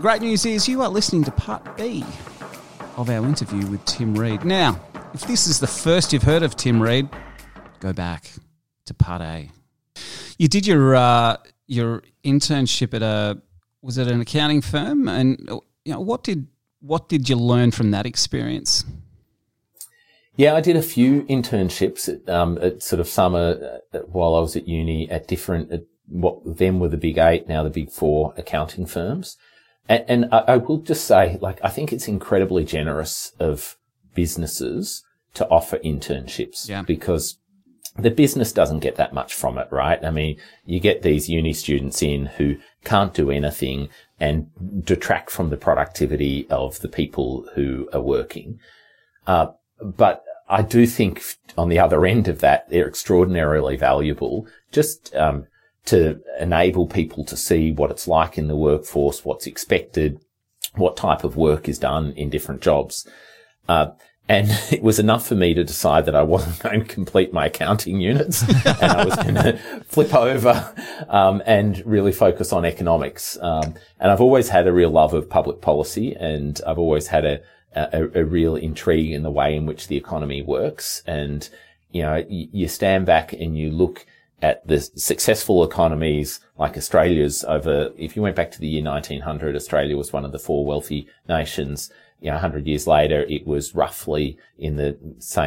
great news is you are listening to part B of our interview with Tim Reed. Now, if this is the first you've heard of Tim Reed, go back to part A. You did your internship at was it an accounting firm? And what did you learn from that experience? Yeah, I did a few internships at sort of summer while I was at uni at different, what then were the Big 8, now the Big 4 accounting firms. And I will just say, I think it's incredibly generous of businesses to offer internships because the business doesn't get that much from it, right? I mean, you get these uni students in who can't do anything and detract from the productivity of the people who are working. But I do think on the other end of that, they're extraordinarily valuable just to enable people to see what it's like in the workforce, what's expected, what type of work is done in different jobs. And it was enough for me to decide that I wasn't going to complete my accounting units and I was going to flip over and really focus on economics. And I've always had a real love of public policy, and I've always had a real intrigue in the way in which the economy works. And, you stand back and you look at the successful economies like Australia's if you went back to the year 1900, Australia was one of the 4 wealthy nations. 100 years later, it was roughly in the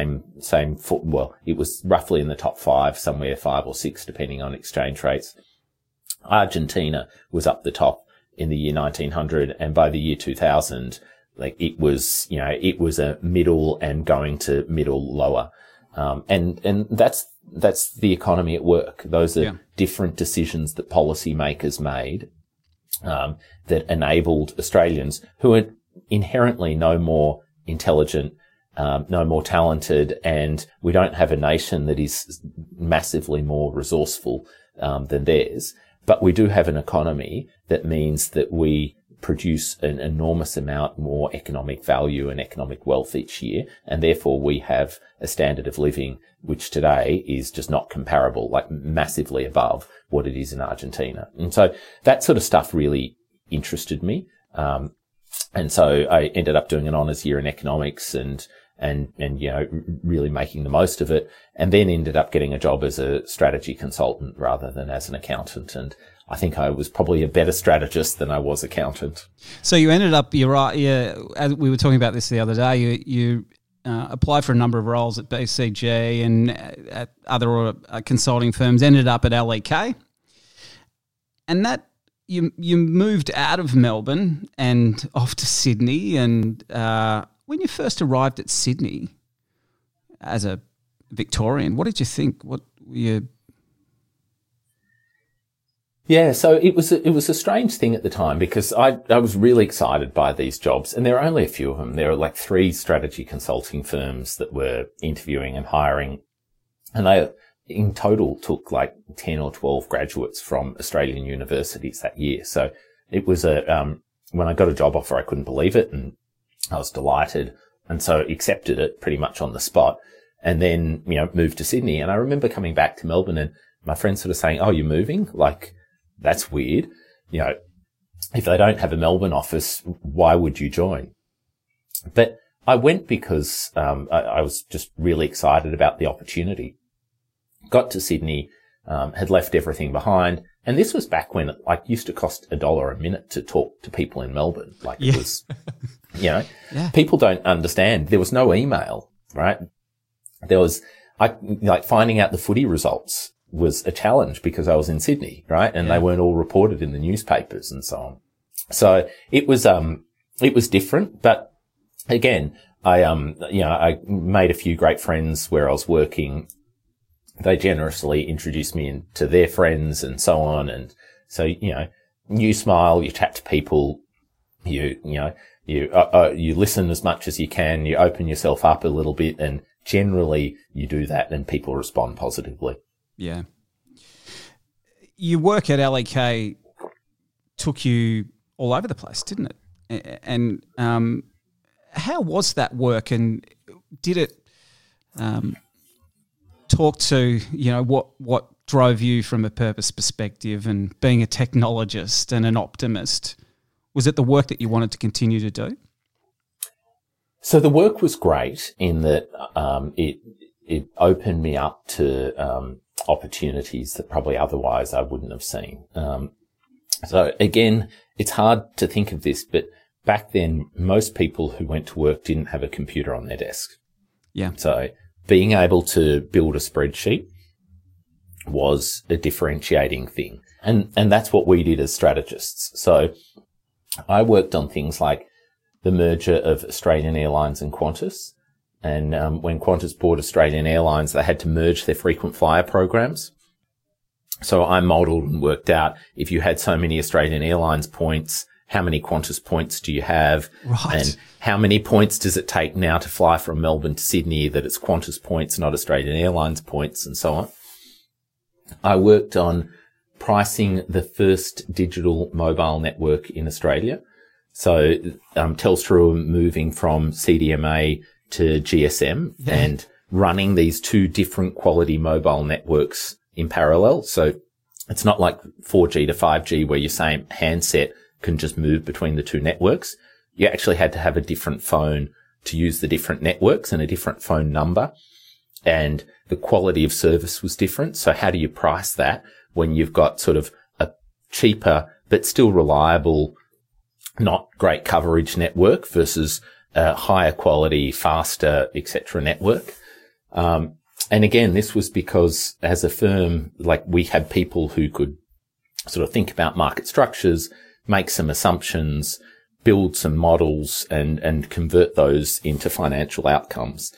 it was roughly in the top 5, somewhere 5 or 6, depending on exchange rates. Argentina was up the top in the year 1900, and by the year 2000, it was a middle and going to middle lower. And that's the economy at work. Those are different decisions that policymakers made, that enabled Australians who are inherently no more intelligent, no more talented, and we don't have a nation that is massively more resourceful than theirs. But we do have an economy that means that we produce an enormous amount more economic value and economic wealth each year, and therefore we have a standard of living which today is just not comparable, massively above what it is in Argentina. And so that sort of stuff really interested me. And so I ended up doing an honours year in economics and really making the most of it, and then ended up getting a job as a strategy consultant rather than as an accountant. And I think I was probably a better strategist than I was accountant. So you ended up, you're right, as we were talking about this the other day, you applied for a number of roles at BCG and at other consulting firms, ended up at LEK. And that, You moved out of Melbourne and off to Sydney, and when you first arrived at Sydney as a Victorian, what did you think? What were you? Yeah, so it was a strange thing at the time because I was really excited by these jobs, and there were only a few of them. There were 3 strategy consulting firms that were interviewing and hiring, and they in total took 10 or 12 graduates from Australian universities that year. So it was when I got a job offer, I couldn't believe it, and I was delighted. And so accepted it pretty much on the spot, and then, moved to Sydney. And I remember coming back to Melbourne and my friends sort of saying, "Oh, you're moving? That's weird. If they don't have a Melbourne office, why would you join?" But I went because, I was just really excited about the opportunity. Got to Sydney, had left everything behind. And this was back when it used to cost $1 a minute to talk to people in Melbourne. It was, people don't understand. There was no email, right? There was, finding out the footy results was a challenge because I was in Sydney, right? And they weren't all reported in the newspapers and so on. So it was different. But again, I made a few great friends where I was working. They generously introduced me to their friends and so on. And so, you smile, you chat to people, you listen as much as you can, you open yourself up a little bit, and generally you do that and people respond positively. Yeah. Your work at LEK took you all over the place, didn't it? And how was that work, and did it talk to, what drove you from a purpose perspective and being a technologist and an optimist? Was it the work that you wanted to continue to do? So the work was great in that it opened me up to opportunities that probably otherwise I wouldn't have seen. So again, it's hard to think of this, but back then, most people who went to work didn't have a computer on their desk. Yeah. So being able to build a spreadsheet was a differentiating thing. And that's what we did as strategists. So I worked on things like the merger of Australian Airlines and Qantas. And when Qantas bought Australian Airlines, they had to merge their frequent flyer programs. So I modelled and worked out if you had so many Australian Airlines points, how many Qantas points do you have? Right. And how many points does it take now to fly from Melbourne to Sydney that it's Qantas points, not Australian Airlines points, and so on. I worked on pricing the first digital mobile network in Australia. So Telstra were moving from CDMA to GSM and running these two different quality mobile networks in parallel. So it's not like 4G to 5G where your same handset can just move between the two networks. You actually had to have a different phone to use the different networks and a different phone number. And the quality of service was different. So how do you price that when you've got sort of a cheaper but still reliable, not great coverage network versus a higher quality, faster, etc. network? And again, this was because as a firm, like we had people who could sort of think about market structures, make some assumptions, build some models and convert those into financial outcomes.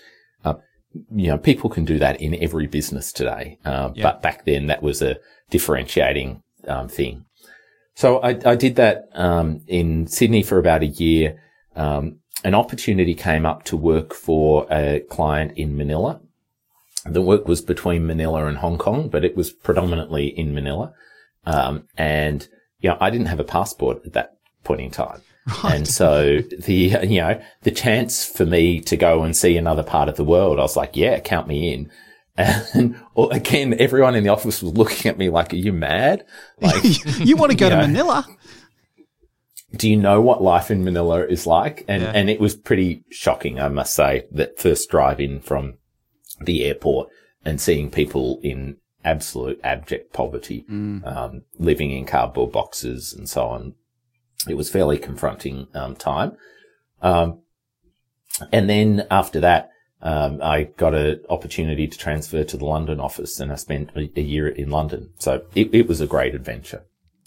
People can do that in every business today. But back then that was a differentiating thing. So I did that in Sydney for about a year. An opportunity came up to work for a client in Manila. The work was between Manila and Hong Kong, but it was predominantly in Manila. And I didn't have a passport at that point in time. Right. And so the chance for me to go and see another part of the world, I was like, yeah, count me in. And again, everyone in the office was looking at me like, are you mad? Like, you want to go to Manila? Do you know what life in Manila is like? And it was pretty shocking, I must say, that first drive in from the airport and seeing people in absolute abject poverty, living in cardboard boxes and so on. It was fairly confronting time. And then after that, I got an opportunity to transfer to the London office and I spent a year in London. So it was a great adventure.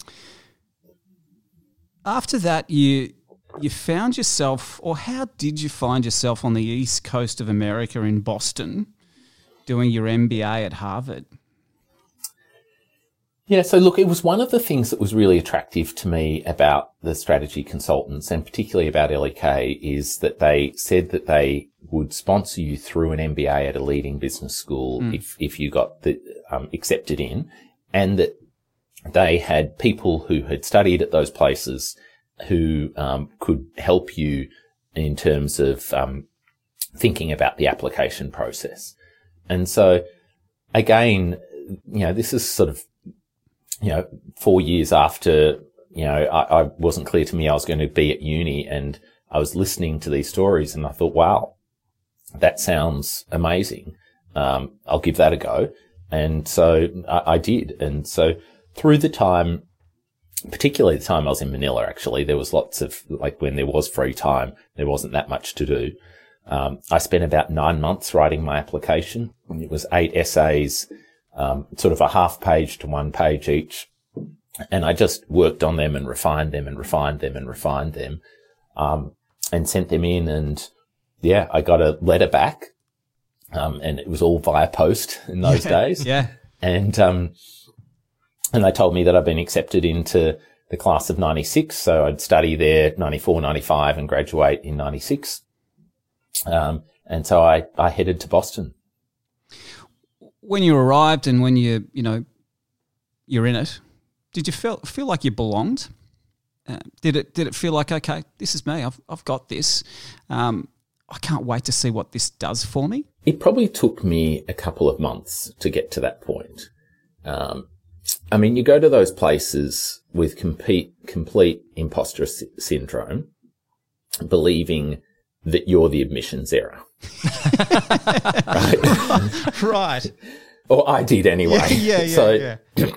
After that, you found yourself, or how did you find yourself on the east coast of America in Boston doing your MBA at Harvard? Yeah, so look, it was one of the things that was really attractive to me about the strategy consultants and particularly about LEK is that they said that they would sponsor you through an MBA at a leading business school if you got accepted in, and that they had people who had studied at those places who could help you in terms of thinking about the application process. And so, again, this is sort of 4 years after, I wasn't clear to me I was going to be at uni, and I was listening to these stories and I thought, wow, that sounds amazing. I'll give that a go. And so I did. And so through the time, particularly the time I was in Manila, actually, there was lots of, when there was free time, there wasn't that much to do. I spent about 9 months writing my application. It was 8 essays, sort of a half page to 1 page each. And I just worked on them and refined them and refined them and refined them, and sent them in. And yeah, I got a letter back. And it was all via post in those days. Yeah. And they told me that I'd been accepted into the class of 96. So I'd study there 94, 95 and graduate in 96. And so I headed to Boston. When you arrived and when you're in it, did you feel like you belonged? Did it feel like, okay, this is me, I've got this. I can't wait to see what this does for me? It probably took me a couple of months to get to that point. I mean, you go to those places with complete imposter syndrome, believing that you're the admissions error. Right? Right. Or I did anyway. Yeah.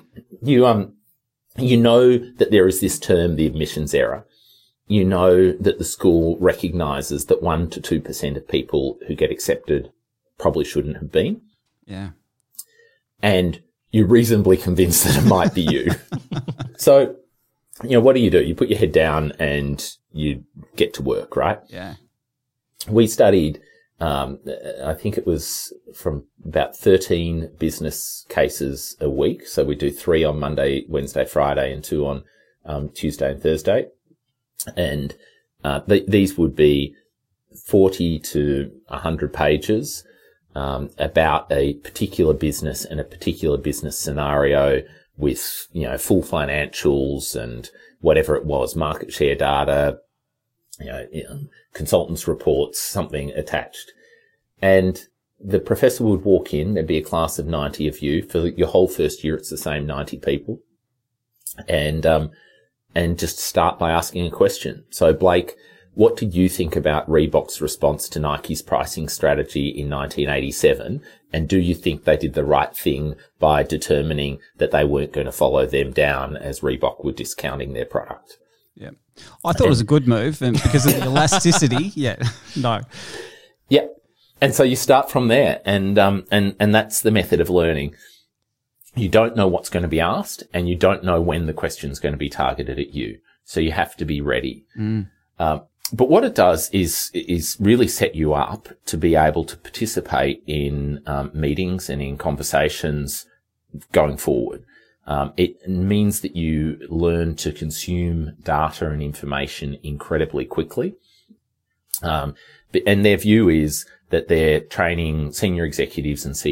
You know that there is this term, the admissions error. You know that the school recognises that 1% to 2% of people who get accepted probably shouldn't have been. Yeah. And you're reasonably convinced that it might be you. So, what do? You put your head down and you get to work, right? Yeah. We studied, I think it was from about 13 business cases a week. So we do 3 on Monday, Wednesday, Friday, and 2 on Tuesday and Thursday. And these would be 40 to 100 pages about a particular business and a particular business scenario with, full financials and whatever it was, market share data, consultants' reports, something attached. And the professor would walk in, there'd be a class of 90 of you. For your whole first year, it's the same 90 people. And just start by asking a question. So, Blake, what did you think about Reebok's response to Nike's pricing strategy in 1987? And do you think they did the right thing by determining that they weren't going to follow them down as Reebok were discounting their product? Yeah. I thought it was a good move, and because of the elasticity. Yeah. No. Yeah. And so you start from there, and that's the method of learning. You don't know what's going to be asked, and you don't know when the question's going to be targeted at you. So you have to be ready. But what it does is really set you up to be able to participate in meetings and in conversations going forward. It means that you learn to consume data and information incredibly quickly. And their view is that they're training senior executives and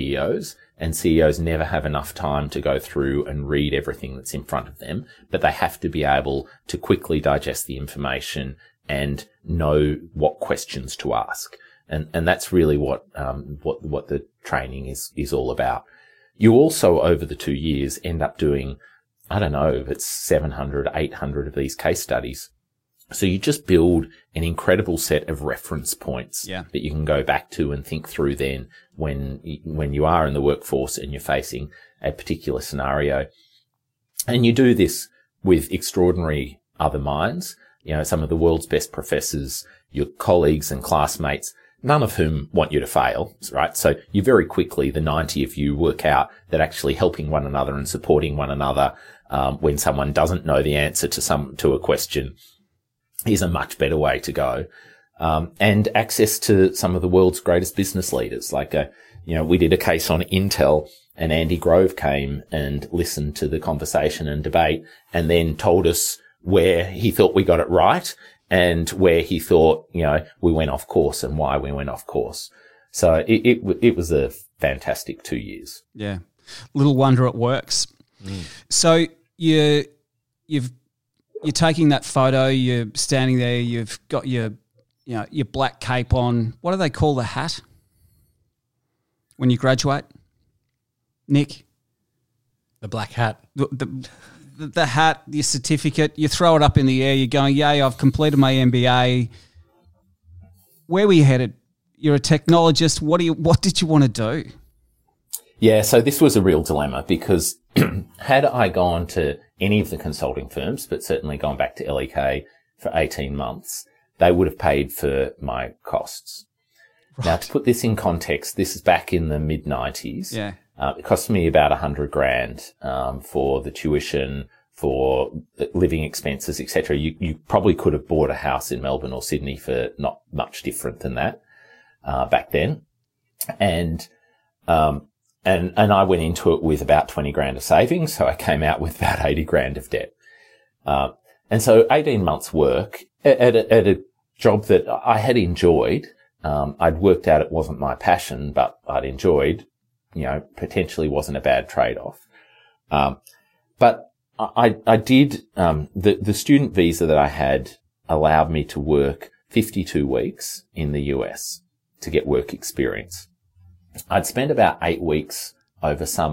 CEOs never have enough time to go through and read everything that's in front of them, but they have to be able to quickly digest the information and know what questions to ask. And that's really what the training is all about. You also, over the 2 years, end up doing, I don't know, if it's 700, 800 of these case studies. So you just build an incredible set of reference points that you can go back to and think through then when you are in the workforce and you're facing a particular scenario. And you do this with extraordinary other minds, some of the world's best professors, your colleagues and classmates, none of whom want you to fail, right? So you very quickly, the 90 of you, work out that actually helping one another and supporting one another when someone doesn't know the answer to a question is a much better way to go. And access to some of the world's greatest business leaders. Like, we did a case on Intel, and Andy Grove came and listened to the conversation and debate and then told us where he thought we got it right and where he thought, we went off course and why we went off course. So it was a fantastic 2 years. Yeah. Little wonder it works. So you're taking that photo, you're standing there, you've got your black cape on. What do they call the hat when you graduate, Nick? The black hat. The hat, your certificate, you throw it up in the air, you're going, yay, I've completed my MBA. Where were you headed? You're a technologist. What did you want to do? Yeah, so this was a real dilemma because had I gone to any of the consulting firms, but certainly gone back to LEK for 18 months, they would have paid for my costs. Right. Now, to put this in context, this is back in the mid-90s. Yeah. It cost me about $100,000 for the tuition, for living expenses, etc. You probably could have bought a house in Melbourne or Sydney for not much different than that back then. And I went into it with about $20,000 of savings, so I came out with about $80,000 of debt. And so 18 months work at a job that I had enjoyed. I'd worked out it wasn't my passion, but I'd enjoyed. Potentially wasn't a bad trade-off. But I did, the student visa that I had allowed me to work 52 weeks in the US to get work experience. I'd spent about 8 weeks over summer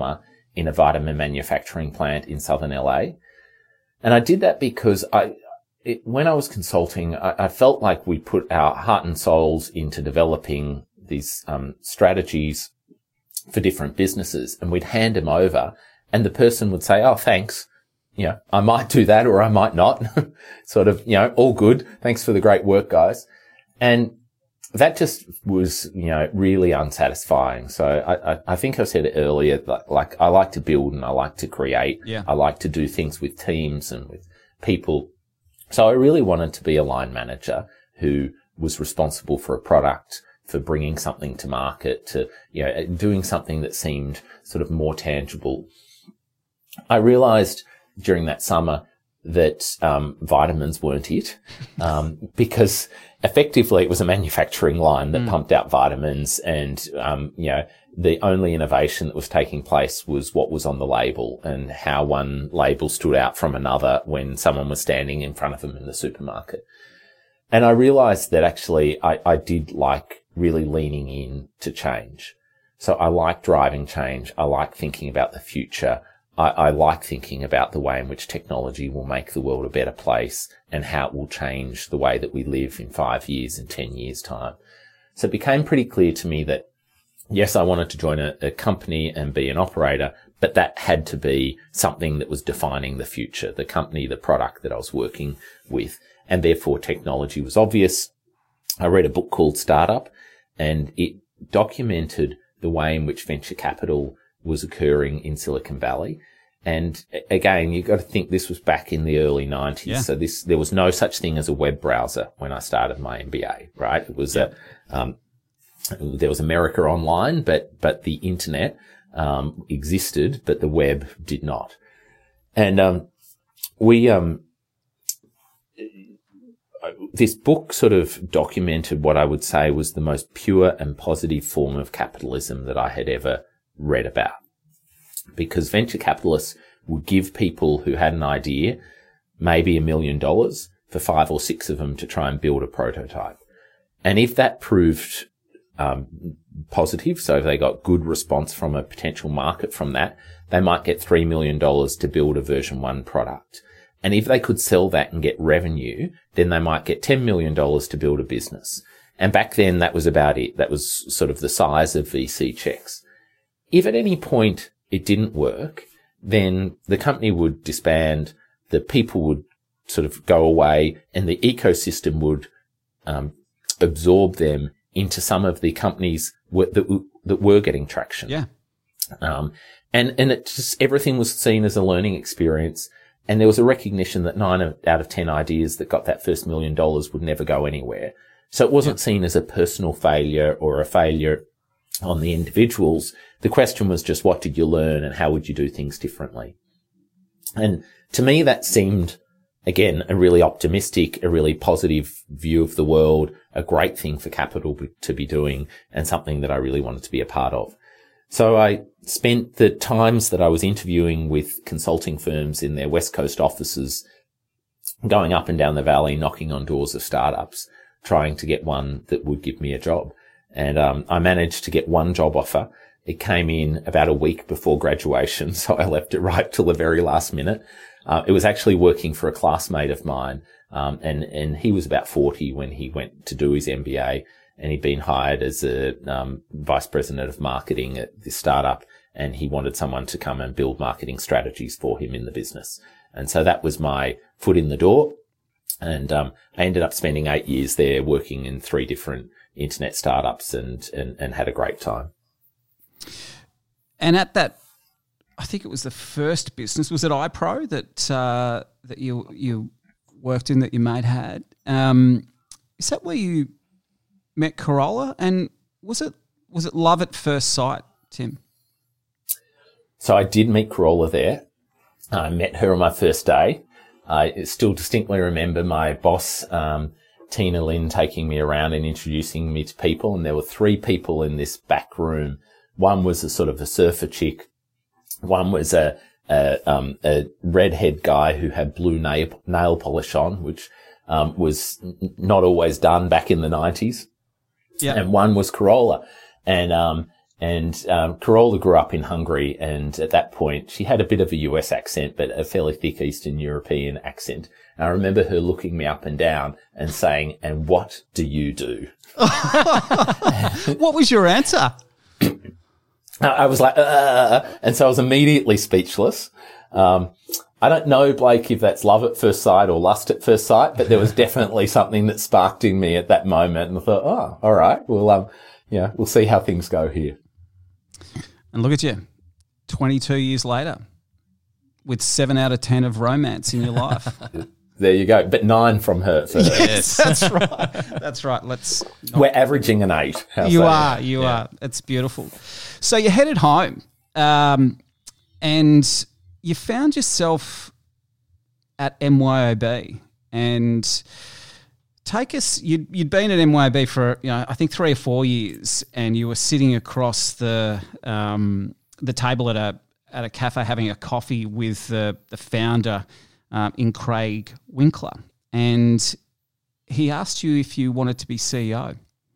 in a vitamin manufacturing plant in southern LA. And I did that because when I was consulting, I felt like we put our heart and souls into developing these strategies for different businesses, and we'd hand them over and the person would say, "Oh, thanks. I might do that or I might not." Sort of, all good. Thanks for the great work, guys. And that just was, really unsatisfying. So I think I said it earlier, like I like to build and I like to create. Yeah. I like to do things with teams and with people. So I really wanted to be a line manager who was responsible for a product, for bringing something to market, to, doing something that seemed sort of more tangible. I realized during that summer that vitamins weren't it, because effectively it was a manufacturing line that pumped out vitamins, and the only innovation that was taking place was what was on the label and how one label stood out from another when someone was standing in front of them in the supermarket. And I realized that actually I did like really leaning in to change. So I like driving change. I like thinking about the future. I like thinking about the way in which technology will make the world a better place and how it will change the way that we live in 5 years and 10 years' time. So it became pretty clear to me that, yes, I wanted to join a company and be an operator, but that had to be something that was defining the future, the company, the product that I was working with, and therefore technology was obvious. I read a book called Startup, and it documented the way in which venture capital was occurring in Silicon Valley. And again, you've got to think this was back in the early 90s. Yeah. So there was no such thing as a web browser when I started my MBA, right? It was there was America Online, but the internet, existed, but the web did not. And, this book sort of documented what I would say was the most pure and positive form of capitalism that I had ever read about, because venture capitalists would give people who had an idea maybe $1 million for 5 or 6 of them to try and build a prototype. And if that proved positive, so if they got good response from a potential market from that, they might get $3 million to build a version 1 product. And if they could sell that and get revenue, then they might get $10 million to build a business. And back then that was about it. That was sort of the size of VC checks. If at any point it didn't work, then the company would disband, the people would sort of go away, and the ecosystem would absorb them into some of the companies that were getting traction. Yeah. And it just, everything was seen as a learning experience. And there was a recognition that 9 out of 10 ideas that got that first $1 million would never go anywhere. So it wasn't seen as a personal failure or a failure on the individuals. The question was just, what did you learn and how would you do things differently? And to me, that seemed, again, a really optimistic, a really positive view of the world, a great thing for capital to be doing, and something that I really wanted to be a part of. So I spent the times that I was interviewing with consulting firms in their West Coast offices, going up and down the valley, knocking on doors of startups, trying to get one that would give me a job. And I managed to get one job offer. It came in about a week before graduation, so I left it right till the very last minute. It was actually working for a classmate of mine, and he was about 40 when he went to do his MBA, and he'd been hired as a vice president of marketing at this startup, and he wanted someone to come and build marketing strategies for him in the business. And so that was my foot in the door. And I ended up spending 8 years there working in 3 different internet startups and had a great time. And at that, I think it was the first business, was it iPro that you worked in, that your mate had? Is that where you met Carola? And was it love at first sight, Tim? So I did meet Carola there. I met her on my first day. I still distinctly remember my boss, Tina Lynn, taking me around and introducing me to people. And there were 3 people in this back room. One was a sort of a surfer chick. One was a redhead guy who had blue nail polish on, which was not always done back in the 90s. Yeah. And one was Carola. And And Carola grew up in Hungary, and at that point, she had a bit of a US accent, but a fairly thick Eastern European accent. And I remember her looking me up and down and saying, "And what do you do?" What was your answer? I was like, and so I was immediately speechless. I don't know, Blake, if that's love at first sight or lust at first sight, but there was definitely something that sparked in me at that moment. And I thought, oh, all right, well, we'll see how things go here. And look at you, 22 years later, with 7 out of 10 of romance in your life. There you go. But 9 from her. Yes, that's right. That's right. We're averaging an 8. You are. It's beautiful. So you headed home, and you found yourself at MYOB, and take us. You'd been at MYOB for I think 3 or 4 years, and you were sitting across the table at a cafe having a coffee with the founder in Craig Winkler, and he asked you if you wanted to be CEO.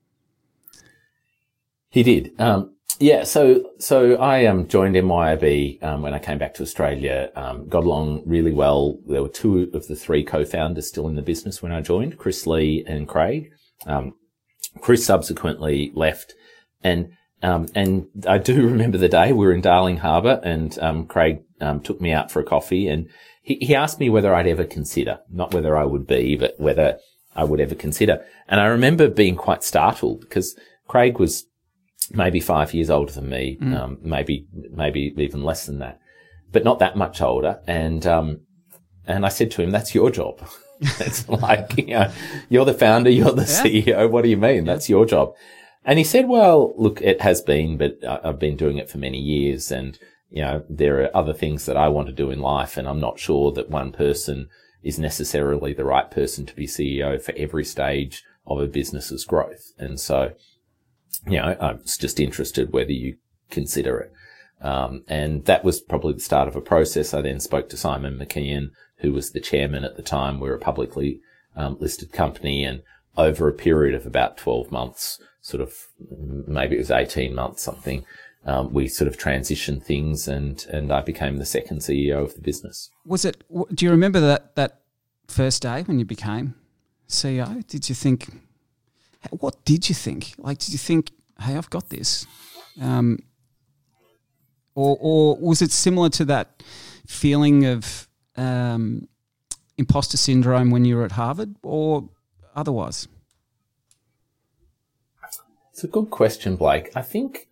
He did. So I joined MYOB when I came back to Australia. Got along really well. There were 2 of the 3 co-founders still in the business when I joined, Chris Lee and Craig. Chris subsequently left, and I do remember the day we were in Darling Harbour, and Craig took me out for a coffee, and he asked me whether I'd ever consider, not whether I would be, but whether I would ever consider. And I remember being quite startled because Craig was maybe 5 years older than me, maybe even less than that, but not that much older. And I said to him, "That's your job." It's like, you're the founder, you're the CEO. What do you mean? That's your job. And he said, "Well, look, it has been, but I've been doing it for many years, and there are other things that I want to do in life, and I'm not sure that one person is necessarily the right person to be CEO for every stage of a business's growth. And so, I was just interested whether you consider it." And that was probably the start of a process. I then spoke to Simon McKeon, who was the chairman at the time. We're a publicly listed company, and over a period of about 12 months, sort of maybe it was 18 months, something, we sort of transitioned things, and I became the second CEO of the business. Do you remember that first day when you became CEO? What did you think? Like, did you think, "Hey, I've got this"? Or was it similar to that feeling of imposter syndrome when you were at Harvard, or otherwise? It's a good question, Blake. I think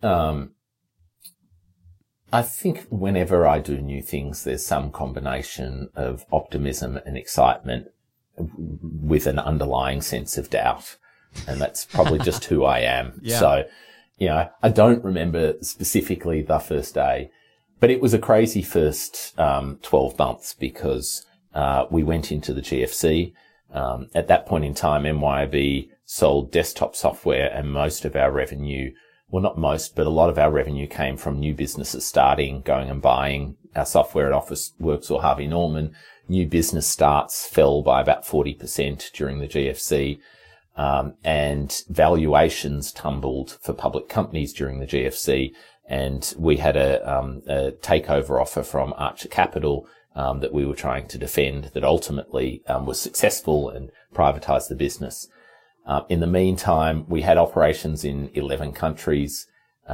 whenever I do new things, there's some combination of optimism and excitement with an underlying sense of doubt. And that's probably just who I am. Yeah. So, I don't remember specifically the first day, but it was a crazy first 12 months because we went into the GFC. At that point in time, MYOB sold desktop software, and most of our revenue, well, not most, but a lot of our revenue came from new businesses starting, going and buying our software at Officeworks or Harvey Norman. New business starts fell by about 40% during the GFC. And valuations tumbled for public companies during the GFC. And we had a takeover offer from Archer Capital that we were trying to defend that ultimately was successful and privatized the business. In the meantime, we had operations in 11 countries.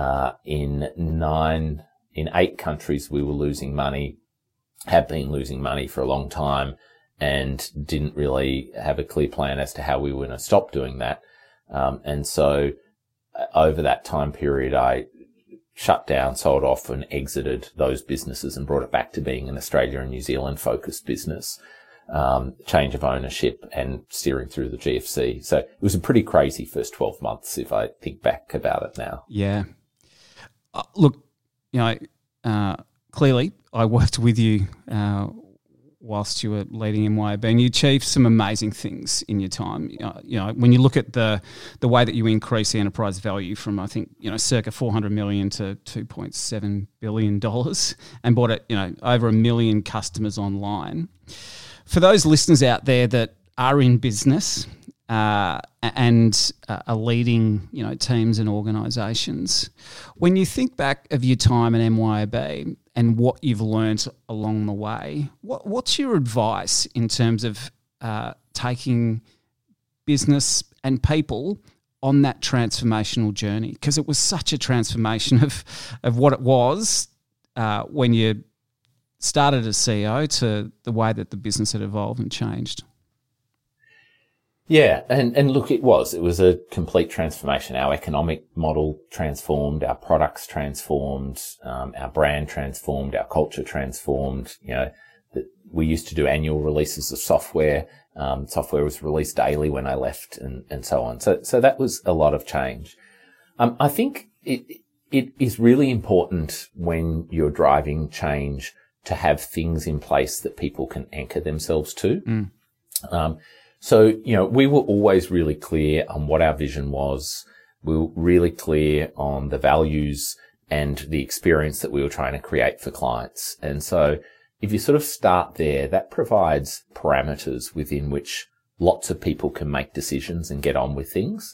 In 8 countries, we were losing money, have been losing money for a long time, and didn't really have a clear plan as to how we were going to stop doing that. And so over that time period, I shut down, sold off, and exited those businesses and brought it back to being an Australia and New Zealand focused business. Change of ownership and steering through the GFC. So it was a pretty crazy first 12 months if I think back about it now. Yeah. Look, clearly I worked with you whilst you were leading MYOB, and you achieved some amazing things in your time. When you look at the way that you increase the enterprise value from, I think, circa $400 million to $2.7 billion and brought it, over 1 million customers online. For those listeners out there that are in business, and are leading, teams and organisations. When you think back of your time at MYOB and what you've learnt along the way, what's your advice in terms of taking business and people on that transformational journey? Because it was such a transformation of what it was when you started as CEO to the way that the business had evolved and changed. Yeah, and look, it was a complete transformation. Our economic model transformed, our products transformed, our brand transformed, our culture transformed. We used to do annual releases of software. Software was released daily when I left, and so on. So that was a lot of change. I think it is really important when you're driving change to have things in place that people can anchor themselves to. So, we were always really clear on what our vision was. We were really clear on the values and the experience that we were trying to create for clients. And so if you sort of start there, that provides parameters within which lots of people can make decisions and get on with things.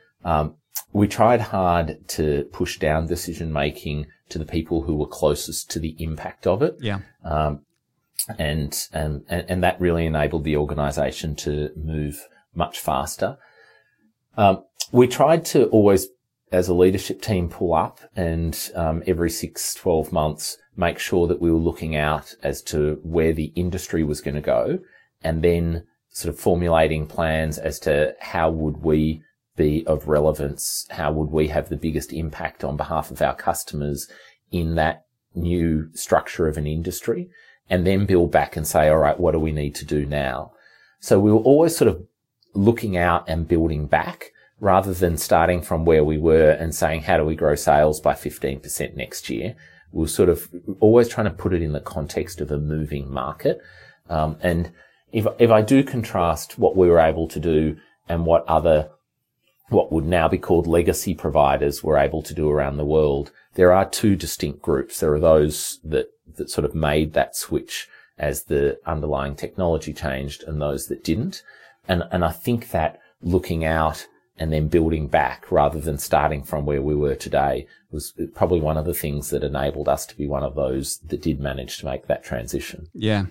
We tried hard to push down decision making to the people who were closest to the impact of it. Yeah. And that really enabled the organisation to move much faster. We tried to always, as a leadership team, pull up and every 6-12 months make sure that we were looking out as to where the industry was going to go, and then sort of formulating plans as to how would we be of relevance, how would we have the biggest impact on behalf of our customers in that new structure of an industry, and then build back and say, all right, what do we need to do now? So we were always sort of looking out and building back rather than starting from where we were and saying, how do we grow sales by 15% next year? We were sort of always trying to put it in the context of a moving market. And if I do contrast what we were able to do and what would now be called legacy providers were able to do around the world, there are two distinct groups. There are those that sort of made that switch as the underlying technology changed, and those that didn't. And I think that looking out and then building back rather than starting from where we were today was probably one of the things that enabled us to be one of those that did manage to make that transition. Yeah.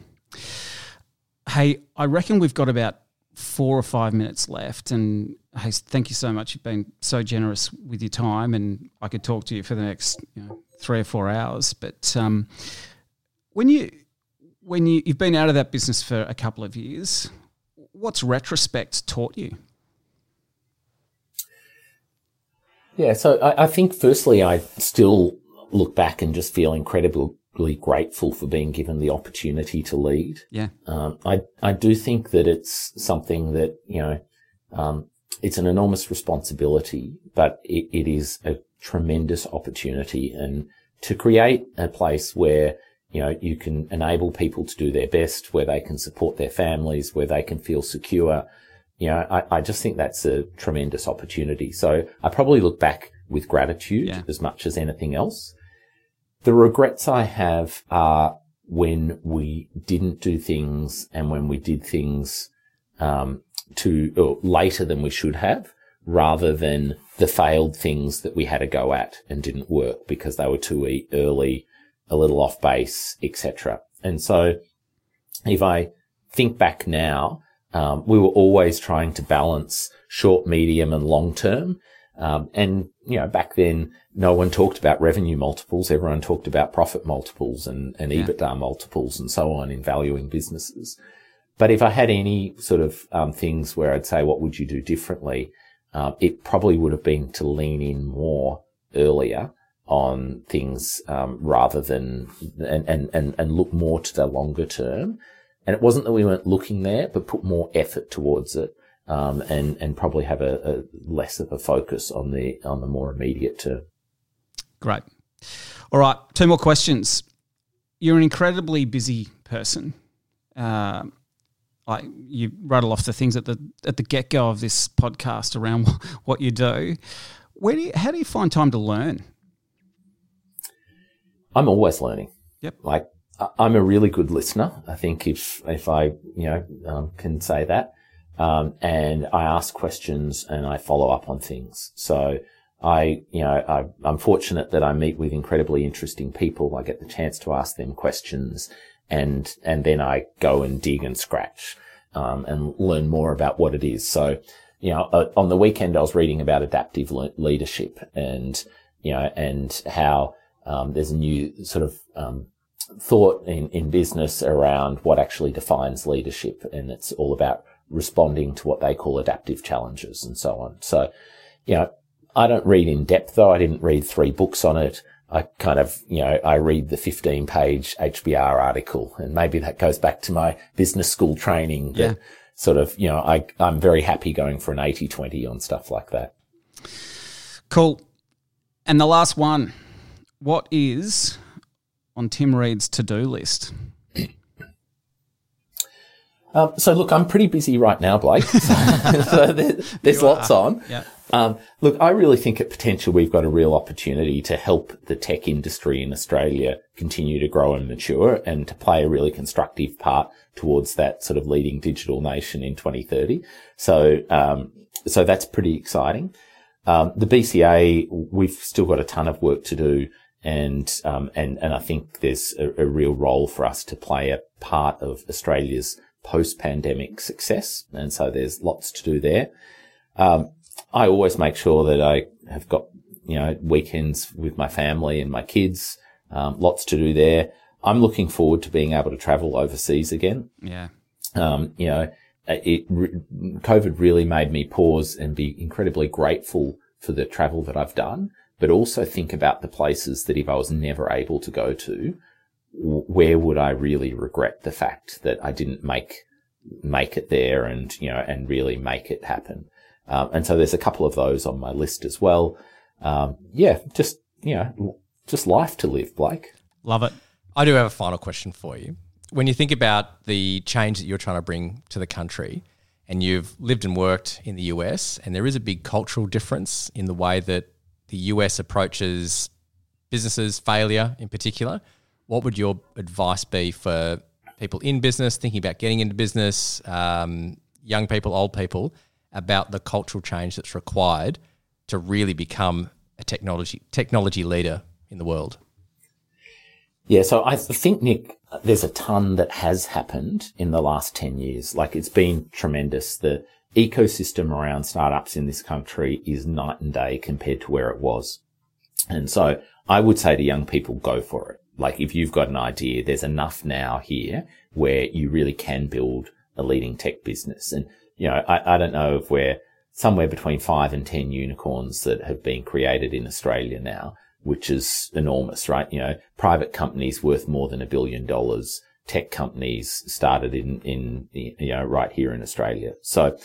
Hey, I reckon we've got about 4 or 5 minutes left, and hey, thank you so much. You've been so generous with your time, and I could talk to you for the next 3 or 4 hours. But when you've been out of that business for a couple of years, what's retrospect taught you? Yeah, so I think firstly, I still look back and just feel incredibly grateful for being given the opportunity to lead. Yeah. I do think that it's something that, it's an enormous responsibility, but it is a tremendous opportunity. And to create a place where, you can enable people to do their best, where they can support their families, where they can feel secure, I just think that's a tremendous opportunity. So I probably look back with gratitude as much as anything else. The regrets I have are when we didn't do things and when we did things later than we should have, rather than the failed things that we had a go at and didn't work because they were too early, a little off base, etc. And so if I think back now, we were always trying to balance short, medium and long term. And back then no one talked about revenue multiples. Everyone talked about profit multiples and EBITDA multiples and so on in valuing businesses. But if I had any sort of things where I'd say, what would you do differently? It probably would have been to lean in more earlier on things, rather than, and look more to the longer term. And it wasn't that we weren't looking there, but put more effort towards it, and probably have a less of a focus on the more immediate term. Great. All right, 2 more questions. You're an incredibly busy person. You rattle off the things at the get-go of this podcast around what you do. How do you find time to learn? I'm always learning. Yep. I'm a really good listener. I think if I, can say that, and I ask questions and I follow up on things. So I'm fortunate that I meet with incredibly interesting people. I get the chance to ask them questions, and then I go and dig and scratch, and learn more about what it is. So, on the weekend I was reading about adaptive leadership and how, there's a new sort of, thought in business around what actually defines leadership. And it's all about responding to what they call adaptive challenges and so on. So, I don't read in depth though. I didn't read 3 books on it. I kind of, I read the 15-page HBR article, and maybe that goes back to my business school training. That sort of, I'm very happy going for an 80-20 on stuff like that. Cool. And the last one, what is on Tim Reed's to-do list? So look, I'm pretty busy right now, Blake. So there's lots on. Yeah. Look, I really think at Potential we've got a real opportunity to help the tech industry in Australia continue to grow and mature, and to play a really constructive part towards that sort of leading digital nation in 2030. So that's pretty exciting. The BCA, we've still got a ton of work to do. And I think there's a real role for us to play a part of Australia's post-pandemic success. And so there's lots to do there. I always make sure that I have got, weekends with my family and my kids. Lots to do there. I'm looking forward to being able to travel overseas again. Yeah. COVID really made me pause and be incredibly grateful for the travel that I've done, but also think about the places that if I was never able to go to, where would I really regret the fact that I didn't make it there and really make it happen. And so there's a couple of those on my list as well. Just life to live, Blake. Love it. I do have a final question for you. When you think about the change that you're trying to bring to the country, and you've lived and worked in the US, and there is a big cultural difference in the way that the US approaches businesses, failure in particular, what would your advice be for people in business, thinking about getting into business, young people, old people, about the cultural change that's required to really become a technology leader in the world? Yeah, so I think, Nick, there's a ton that has happened in the last 10 years. Like, it's been tremendous. The ecosystem around startups in this country is night and day compared to where it was. And so I would say to young people, go for it. Like, if you've got an idea, there's enough now here where you really can build a leading tech business. And, I don't know if we're somewhere between 5 and 10 unicorns that have been created in Australia now, which is enormous, right? Private companies worth more than $1 billion. Tech companies started in right here in Australia. So,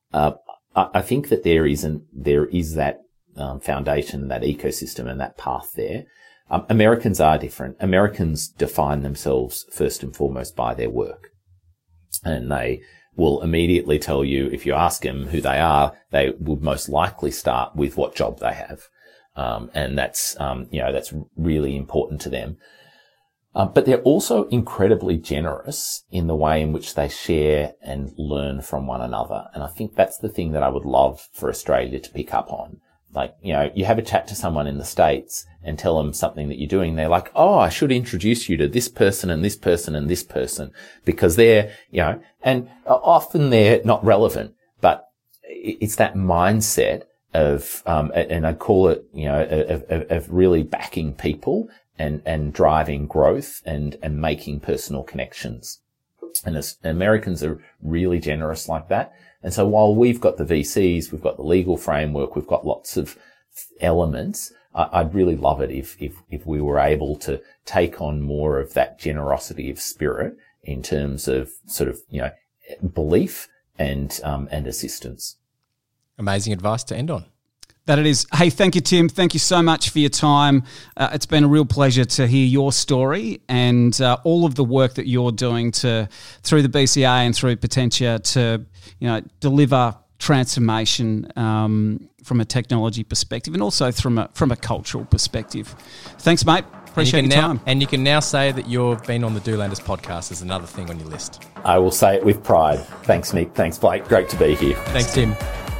I think that there is that foundation, that ecosystem and that path there. Americans are different. Americans define themselves first and foremost by their work. And they will immediately tell you, if you ask them who they are, they would most likely start with what job they have. And that's really important to them. But they're also incredibly generous in the way in which they share and learn from one another. And I think that's the thing that I would love for Australia to pick up on. Like, you have a chat to someone in the States and tell them something that you're doing. They're like, oh, I should introduce you to this person and this person and this person, because they're, and often they're not relevant, but it's that mindset of, and I call it, of really backing people and driving growth and making personal connections. And Americans are really generous like that. And so while we've got the VCs, we've got the legal framework, we've got lots of elements, I'd really love it if we were able to take on more of that generosity of spirit in terms of sort of, belief and assistance. Amazing advice to end on. That it is. Hey, thank you, Tim. Thank you so much for your time. It's been a real pleasure to hear your story and all of the work that you're doing through the BCA and through Potentia to, deliver transformation from a technology perspective and also from a cultural perspective. Thanks, mate. Appreciate your time. And you can now say that you've been on the Doolanders podcast as another thing on your list. I will say it with pride. Thanks, Nick. Thanks, Blake. Great to be here. Thanks, Tim.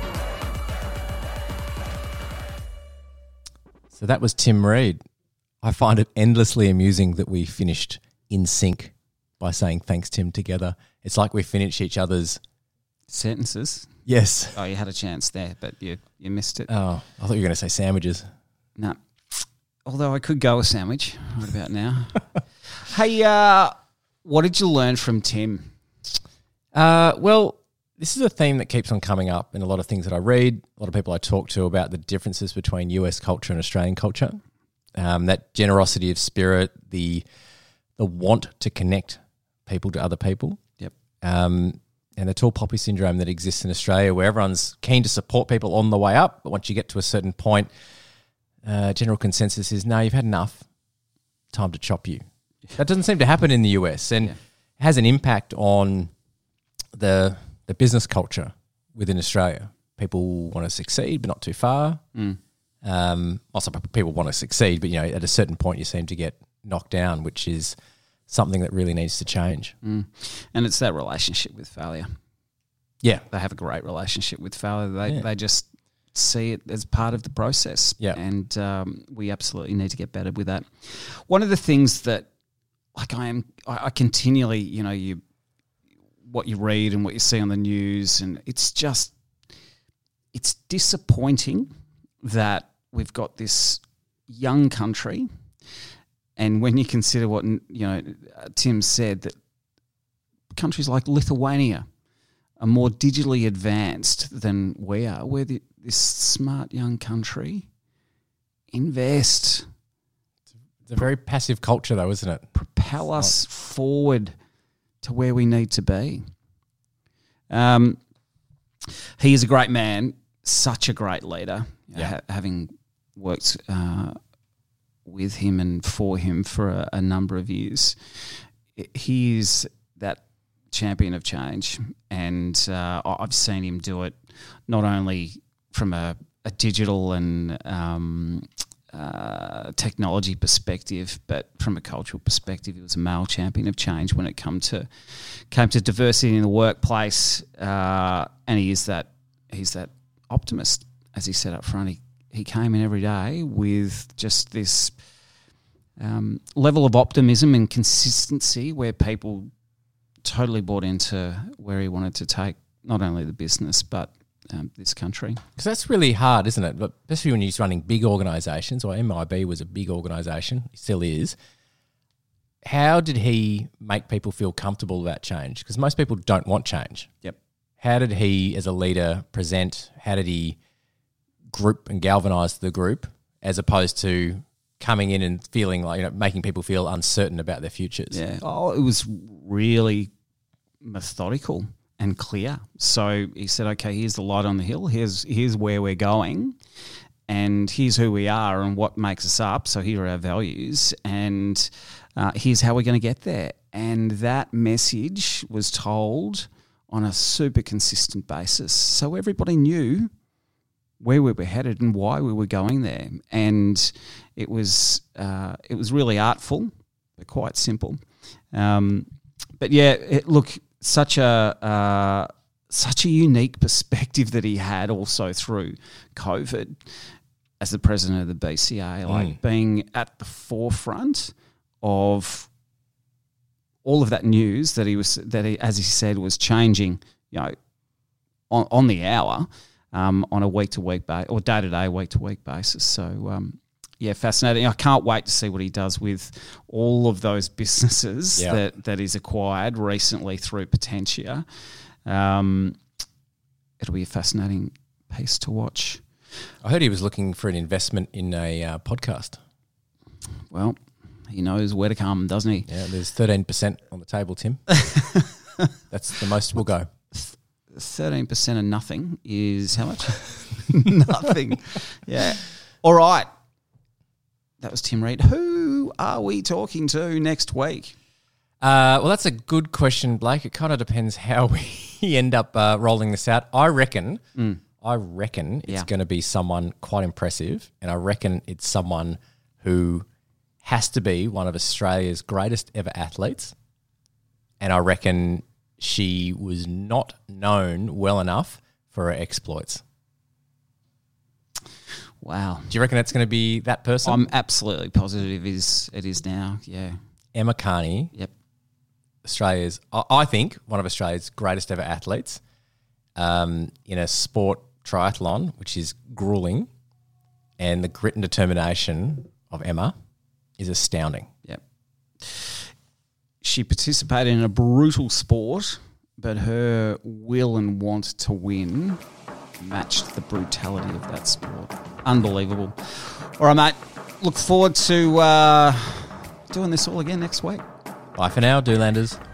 So that was Tim Reed. I find it endlessly amusing that we finished in sync by saying thanks, Tim, together. It's like we finish each other's sentences. Yes. Oh, you had a chance there, but you missed it. Oh, I thought you were going to say sandwiches. No. Although I could go a sandwich right about now. Hey, what did you learn from Tim? Well, this is a theme that keeps on coming up in a lot of things that I read, a lot of people I talk to about the differences between US culture and Australian culture. That generosity of spirit, the want to connect people to other people. Yep. And the tall poppy syndrome that exists in Australia, where everyone's keen to support people on the way up, but once you get to a certain point, general consensus is, no, you've had enough. Time to chop you. That doesn't seem to happen in the US, and it has an impact on the business culture within Australia. People want to succeed, but not too far. Also, people want to succeed, but at a certain point, you seem to get knocked down, which is something that really needs to change. And it's that relationship with failure. Yeah, they have a great relationship with failure. They just see it as part of the process. Yeah, and we absolutely need to get better with that. One of the things that, I continually, what you read and what you see on the news, and it's disappointing that we've got this young country, and when you consider what Tim said, that countries like Lithuania are more digitally advanced than we are. We're this smart young country. Invest. It's a very passive culture, though, isn't it? Propel us forward to where we need to be. He is a great man, such a great leader. Having worked with him and for him for a number of years, he is that champion of change, and I've seen him do it not only from a digital and technology perspective, but from a cultural perspective. He was a male champion of change when it came to diversity in the workplace, and he's that optimist, as he said up front. He came in every day with just this level of optimism and consistency where people totally bought into where he wanted to take not only the business but this country. Because that's really hard, isn't it? But especially when you're running big organisations, or MIB was a big organisation, it still is. How did he make people feel comfortable about change? Because most people don't want change. Yep. How did he, as a leader, present? How did he group and galvanise the group, as opposed to coming in and feeling like, making people feel uncertain about their futures? Yeah. Oh, it was really methodical and clear. So he said, okay, here's the light on the hill. Here's where we're going, and here's who we are and what makes us up. So here are our values, and here's how we're going to get there. And that message was told on a super consistent basis. So everybody knew where we were headed and why we were going there. And it was really artful, but quite simple. But yeah, such a unique perspective that he had also through COVID as the president of the BCA, being at the forefront of all of that news that he, as he said, was changing, on the hour, on a week-to-week or day-to-day, week-to-week basis. So, fascinating. I can't wait to see what he does with all of those businesses that he's acquired recently through Potentia. It'll be a fascinating piece to watch. I heard he was looking for an investment in a podcast. Well, he knows where to come, doesn't he? Yeah, there's 13% on the table, Tim. That's the most we'll go. 13% of nothing is how much? Nothing. Yeah. All right. That was Tim Reed. Who are we talking to next week? Well, that's a good question, Blake. It kind of depends how we end up rolling this out. I reckon it's going to be someone quite impressive, and I reckon it's someone who has to be one of Australia's greatest ever athletes. And I reckon she was not known well enough for her exploits. Wow. Do you reckon that's going to be that person? I'm absolutely positive it is now, yeah. Emma Kearney, Yep. I think, one of Australia's greatest ever athletes in a sport triathlon, which is grueling, and the grit and determination of Emma is astounding. Yep. She participated in a brutal sport, but her will and want to win matched the brutality of that sport. Unbelievable. All right, mate. Look forward to doing this all again next week. Bye for now, Doolanders.